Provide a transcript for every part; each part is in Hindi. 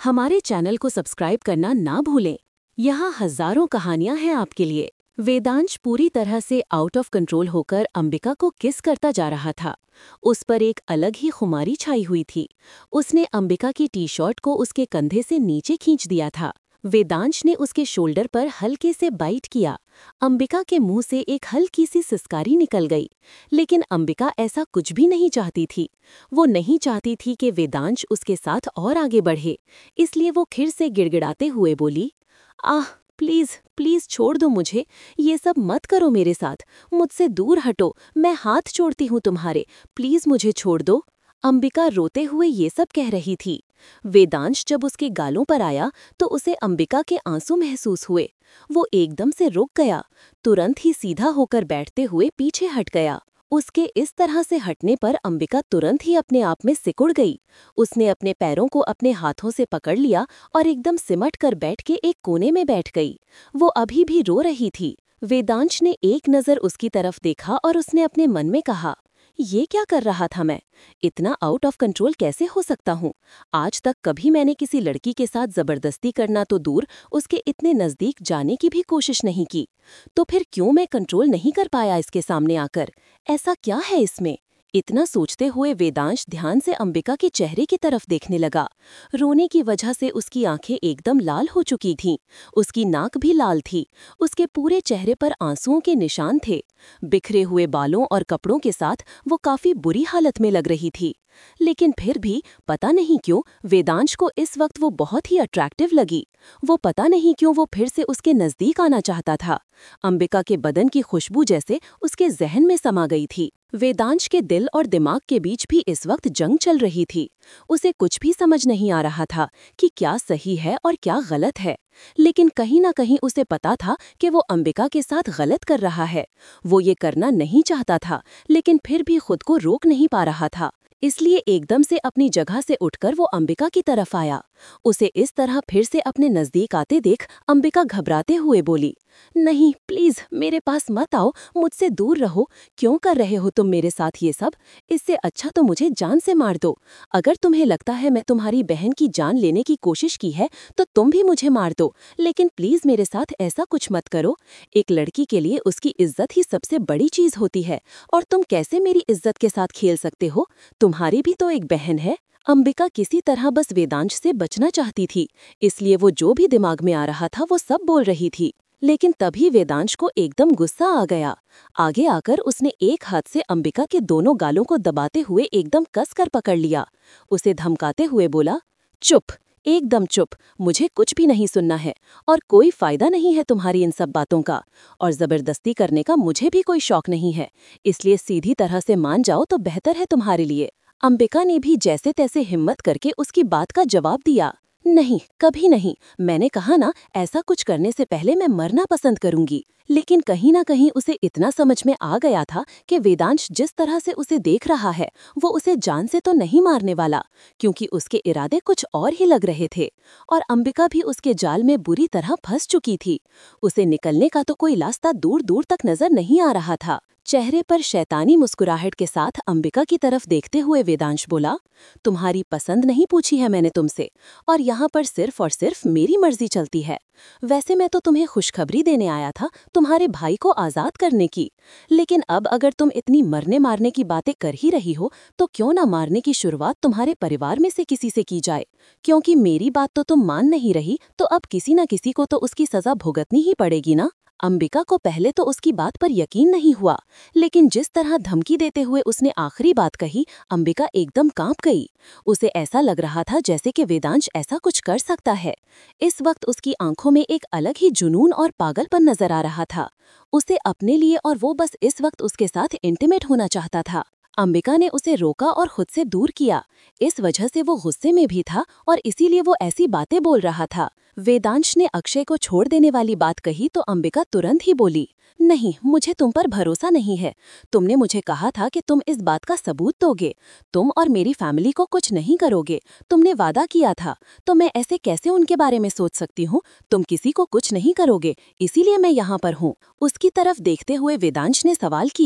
हमारे चैनल को सब्सक्राइब करना ना भूलें। यहाँ हजारों कहानियां हैं आपके लिए। वेदांश पूरी तरह से आउट ऑफ कंट्रोल होकर अंबिका को किस करता जा रहा था। उस पर एक अलग ही खुमारी छाई हुई थी। उसने अंबिका की टी शर्ट को उसके कंधे से नीचे खींच दिया था। वेदांश ने उसके शोल्डर पर हल्के से बाइट किया। अंबिका के मुंह से एक हल्की सी सिसकारी निकल गई। लेकिन अंबिका ऐसा कुछ भी नहीं चाहती थी। वो नहीं चाहती थी कि वेदांश उसके साथ और आगे बढ़े। इसलिए वो फिर से गिड़गिड़ाते हुए बोली, आह प्लीज प्लीज छोड़ दो मुझे। ये सब मत करो मेरे साथ। मुझसे दूर हटो। मैं हाथ जोड़ती हूँ तुम्हारे। प्लीज मुझे छोड़ दो। अंबिका रोते हुए ये सब कह रही थी। वेदांश जब उसके गालों पर आया तो उसे अंबिका के आंसू महसूस हुए। वो एकदम से रुक गया। तुरंत ही सीधा होकर बैठते हुए पीछे हट गया। उसके इस तरह से हटने पर अंबिका तुरंत ही अपने आप में सिकुड़ गई। उसने अपने पैरों को अपने हाथों से पकड़ लिया और एकदम सिमट कर बैठ के एक कोने में बैठ गई। वो अभी भी रो रही थी। वेदांश ने एक नज़र उसकी तरफ देखा और उसने अपने मन में कहा, ये क्या कर रहा था मैं? इतना आउट ऑफ कंट्रोल कैसे हो सकता हूँ? आज तक कभी मैंने किसी लड़की के साथ जबरदस्ती करना तो दूर, उसके इतने नजदीक जाने की भी कोशिश नहीं की। तो फिर क्यों मैं कंट्रोल नहीं कर पाया इसके सामने आकर? ऐसा क्या है इसमें? इतना सोचते हुए वेदांश ध्यान से अंबिका के चेहरे की तरफ देखने लगा। रोने की वजह से उसकी आंखें एकदम लाल हो चुकी थीं। उसकी नाक भी लाल थी। उसके पूरे चेहरे पर आंसुओं के निशान थे। बिखरे हुए बालों और कपड़ों के साथ वो काफी बुरी हालत में लग रही थी। लेकिन फिर भी पता नहीं क्यों वेदांश को इस वक्त वो बहुत ही अट्रैक्टिव लगी। वो पता नहीं क्यों वो फिर से उसके नजदीक आना चाहता था। अंबिका के बदन की खुशबू जैसे उसके जहन में समा गई थी। वेदांश के दिल और दिमाग के बीच भी इस वक्त जंग चल रही थी। उसे कुछ भी समझ नहीं आ रहा था कि क्या सही है और क्या गलत है। लेकिन कहीं ना कहीं उसे पता था कि वो अंबिका के साथ गलत कर रहा है। वो ये करना नहीं चाहता था, लेकिन फिर भी खुद को रोक नहीं पा रहा था। इसलिए एकदम से अपनी जगह से उठकर वो अंबिका की तरफ आया। उसे इस तरह फिर से अपने नजदीक आते देख अंबिका घबराते हुए बोली, नहीं प्लीज मेरे पास मत आओ, मुझसे दूर रहो। क्यों कर रहे हो तुम मेरे साथ ये सब? इससे अच्छा तो मुझे जान से मार दो। अगर तुम्हें लगता है मैं तुम्हारी बहन की जान लेने की कोशिश की है तो तुम भी मुझे मार दो, लेकिन प्लीज मेरे साथ ऐसा कुछ मत करो। एक लड़की के लिए उसकी इज्जत ही सबसे बड़ी चीज होती है, और तुम कैसे मेरी इज्जत के साथ खेल सकते हो? तुम्हारी भी तो एक बहन है। अंबिका किसी तरह बस वेदांश से बचना चाहती थी, इसलिए वो जो भी दिमाग में आ रहा था वो सब बोल रही थी। लेकिन तभी वेदांश को एकदम गुस्सा आ गया। आगे आकर उसने एक हाथ से अंबिका के दोनों गालों को दबाते हुए एकदम कसकर पकड़ लिया। उसे धमकाते हुए बोला, चुप, एकदम चुप। मुझे कुछ भी नहीं सुनना है और कोई फायदा नहीं है तुम्हारी इन सब बातों का। और जबरदस्ती करने का मुझे भी कोई शौक नहीं है, इसलिए सीधी तरह से मान जाओ तो बेहतर है तुम्हारे लिए। अंबिका ने भी जैसे तैसे हिम्मत करके उसकी बात का जवाब दिया, नहीं कभी नहीं। मैंने कहा ना, ऐसा कुछ करने से पहले मैं मरना पसंद करूंगी। लेकिन कहीं ना कहीं उसे इतना समझ में आ गया था कि वेदांश जिस तरह से उसे देख रहा है वो उसे जान से तो नहीं मारने वाला, क्योंकि उसके इरादे कुछ और ही लग रहे थे। और अंबिका भी उसके जाल में बुरी तरह फंस चुकी थी। उसे निकलने का तो कोई रास्ता दूर दूर तक नजर नहीं आ रहा था। चेहरे पर शैतानी मुस्कुराहट के साथ अंबिका की तरफ देखते हुए वेदांश बोला, तुम्हारी पसंद नहीं पूछी है मैंने तुमसे, और यहाँ पर सिर्फ और सिर्फ मेरी मर्जी चलती है। वैसे मैं तो तुम्हें खुशखबरी देने आया था, तुम्हारे भाई को आज़ाद करने की। लेकिन अब अगर तुम इतनी मरने मारने की बातें कर ही रही हो तो क्यों ना मारने की शुरुआत तुम्हारे परिवार में से किसी से की जाए, क्योंकि मेरी बात तो तुम मान नहीं रही, तो अब किसी न किसी को तो उसकी सजा भुगतनी ही पड़ेगी ना। अंबिका को पहले तो उसकी बात पर यकीन नहीं हुआ, लेकिन जिस तरह धमकी देते हुए उसने आखिरी बात कही, अंबिका एकदम कांप गई। उसे ऐसा लग रहा था जैसे कि वेदांश ऐसा कुछ कर सकता है। इस वक्त उसकी आंखों में एक अलग ही जुनून और पागलपन नजर आ रहा था। उसे अपने लिए, और वो बस इस वक्त उसके साथ इंटीमेट होना चाहता था। अंबिका ने उसे रोका और खुद से दूर किया। इस वजह से वो गुस्से में भी था और इसीलिए वो ऐसी बातें बोल रहा था। वेदांश ने अक्षय को छोड़ देने वाली बात कही तो अंबिका तुरंत ही बोली, नहीं मुझे तुम पर भरोसा नहीं है। तुमने मुझे कहा था कि तुम इस बात का सबूत दोगे। तुम और मेरी फैमिली को कुछ नहीं करोगे, तुमने वादा किया था। तो मैं ऐसे कैसे उनके बारे में सोच सकती हूँ? तुम किसी को कुछ नहीं करोगे, इसीलिए मैं यहाँ पर हूँ। उसकी तरफ देखते हुए वेदांश ने सवाल किया,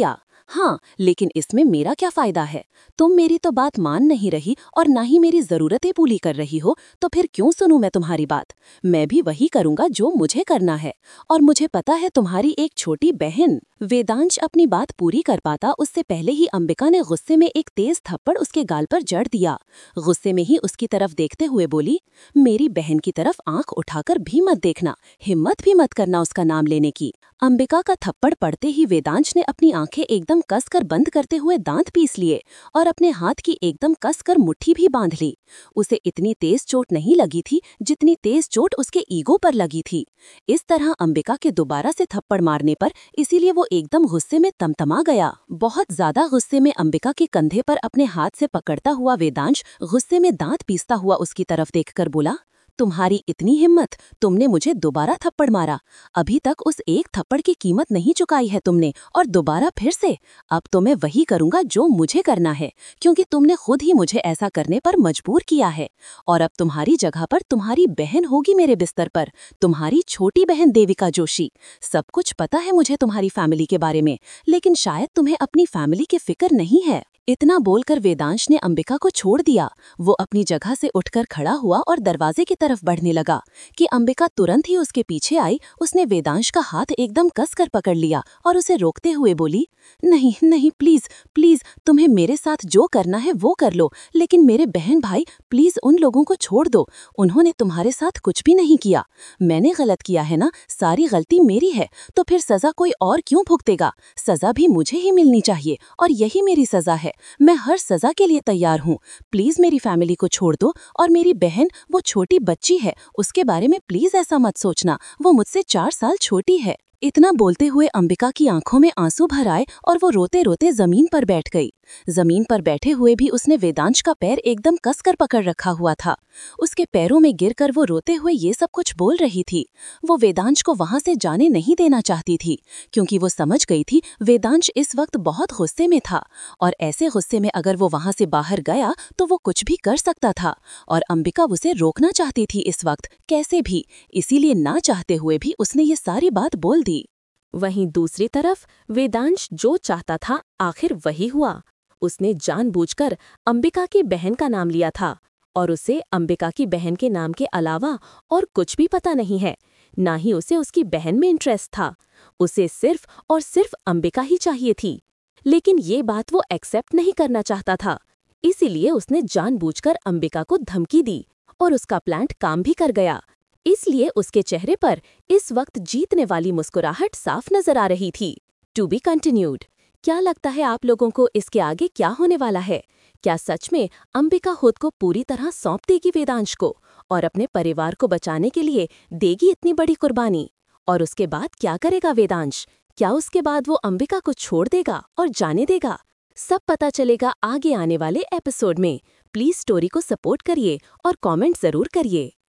हाँ, लेकिन इसमें मेरा क्या फायदा है? तुम मेरी तो बात मान नहीं रही और ना ही मेरी जरूरतें पूरी कर रही हो, तो फिर क्यों सुनूं मैं तुम्हारी बात? मैं भी वही करूंगा जो मुझे करना है। और मुझे पता है तुम्हारी एक छोटी बहन। वेदांश अपनी बात पूरी कर पाता उससे पहले ही अंबिका ने गुस्से में एक तेज थप्पड़ उसके गाल पर जड़ दिया। गुस्से में ही उसकी तरफ देखते हुए बोली, मेरी बहन की तरफ आंख उठाकर भी मत देखना, हिम्मत भी मत करना उसका नाम लेने की। अंबिका का थप्पड़ पड़ते ही वेदांश ने अपनी आंखें एकदम कसकर बंद करते हुए दांत पीस लिए और अपने हाथ की एकदम कसकर मुट्ठी भी बांध ली। उसे इतनी तेज चोट नहीं लगी थी जितनी तेज चोट उसके ईगो पर लगी थी। इस तरह अंबिका के दोबारा से थप्पड़ मारने पर इसीलिए वो एकदम गुस्से में तमतमा गया। बहुत ज्यादा गुस्से में अंबिका के कंधे पर अपने हाथ से पकड़ता हुआ वेदांश गुस्से में दांत पीसता हुआ उसकी तरफ देखकर बोला, तुम्हारी इतनी हिम्मत, तुमने मुझे दोबारा थप्पड़ मारा। अभी तक उस एक थप्पड़ की कीमत नहीं चुकाई है तुमने, और दोबारा फिर से। अब तो मैं वही करूंगा जो मुझे करना है, क्योंकि तुमने खुद ही मुझे ऐसा करने पर मजबूर किया है। और अब तुम्हारी जगह पर तुम्हारी बहन होगी मेरे बिस्तर पर, तुम्हारी छोटी बहन देविका जोशी। सब कुछ पता है मुझे तुम्हारी फैमिली के बारे में, लेकिन शायद तुम्हें अपनी फैमिली की फिक्र नहीं है। इतना बोलकर वेदांश ने अंबिका को छोड़ दिया। वो अपनी जगह से उठकर खड़ा हुआ और दरवाजे की तरफ बढ़ने लगा कि अंबिका तुरंत ही उसके पीछे आई। उसने वेदांश का हाथ एकदम कसकर पकड़ लिया और उसे रोकते हुए बोली, नहीं नहीं, प्लीज प्लीज, तुम्हें मेरे साथ जो करना है वो कर लो, लेकिन मेरे बहन भाई, प्लीज उन लोगों को छोड़ दो। उन्होंने तुम्हारे साथ कुछ भी नहीं किया। मैंने गलत किया है ना, सारी गलती मेरी है, तो फिर सजा कोई और क्यों भुगतेगा? सजा भी मुझे ही मिलनी चाहिए और यही मेरी सजा है। मैं हर सजा के लिए तैयार हूँ। प्लीज मेरी फैमिली को छोड़ दो, और मेरी बहन, वो छोटी बच्ची है, उसके बारे में प्लीज ऐसा मत सोचना। वो मुझसे 4 साल छोटी है। इतना बोलते हुए अंबिका की आंखों में आंसू भर आए और वो रोते रोते जमीन पर बैठ गई। जमीन पर बैठे हुए भी उसने वेदांश का पैर एकदम कसकर पकड़ रखा हुआ था। उसके पैरों में गिरकर वो रोते हुए ये सब कुछ बोल रही थी। वो वेदांश को वहां से जाने नहीं देना चाहती थी, क्योंकि वो समझ गई थी वेदांश इस वक्त बहुत गुस्से में था, और ऐसे गुस्से में अगर वो वहां से बाहर गया तो वो कुछ भी कर सकता था, और अंबिका उसे रोकना चाहती थी इस वक्त कैसे भी। इसीलिए ना चाहते हुए भी उसने ये सारी बात बोल दी। वहीं दूसरी तरफ वेदांश जो चाहता था आखिर वही हुआ। उसने जानबूझकर अंबिका की बहन का नाम लिया था, और उसे अंबिका की बहन के नाम के अलावा और कुछ भी पता नहीं है। ना ही उसे उसकी बहन में इंटरेस्ट था। उसे सिर्फ और सिर्फ अंबिका ही चाहिए थी। लेकिन ये बात वो एक्सेप्ट नहीं करना चाहता था। इसीलिए उसने जानबूझकर अंबिका को धमकी दी, और उसका प्लान काम भी कर गया। इसलिए उसके चेहरे पर इस वक्त जीतने वाली मुस्कुराहट साफ नजर आ रही थी। To be continued. क्या लगता है आप लोगों को इसके आगे क्या होने वाला है? क्या सच में अंबिका खुद को पूरी तरह सौंप देगी वेदांश को, और अपने परिवार को बचाने के लिए देगी इतनी बड़ी कुर्बानी? और उसके बाद क्या करेगा वेदांश? क्या उसके बाद वो अंबिका को छोड़ देगा और जाने देगा? सब पता चलेगा आगे आने वाले एपिसोड में। प्लीज स्टोरी को सपोर्ट करिए और कमेंट जरूर करिए।